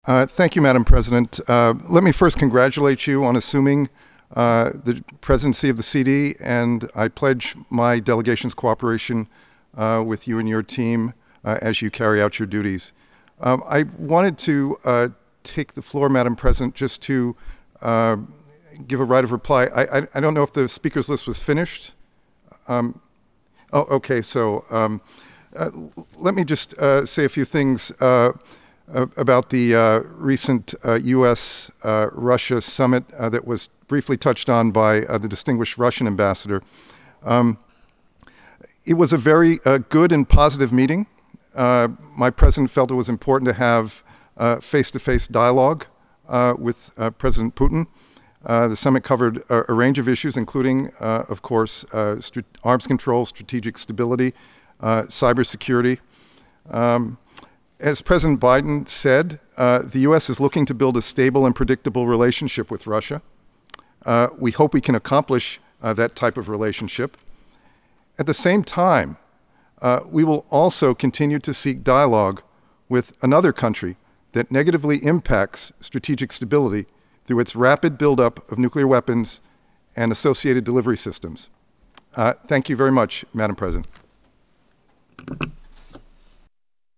Thank you, Madam President. Let me first congratulate you on assuming the presidency of the CD, and I pledge my delegation's cooperation with you and your team as you carry out your duties. I wanted to take the floor, Madam President, just to give a right of reply. I don't know if the speaker's list was finished. Okay, so let me just say a few things about the recent U.S.-Russia summit that was briefly touched on by the distinguished Russian ambassador. It was a very good and positive meeting. My president felt it was important to have face-to-face dialogue with President Putin. The summit covered a range of issues, including, of course, arms control, strategic stability, cybersecurity. As President Biden said, the U.S. is looking to build a stable and predictable relationship with Russia. We hope we can accomplish that type of relationship. At the same time, we will also continue to seek dialogue with another country that negatively impacts strategic stability through its rapid buildup of nuclear weapons and associated delivery systems. Thank you very much, Madam President.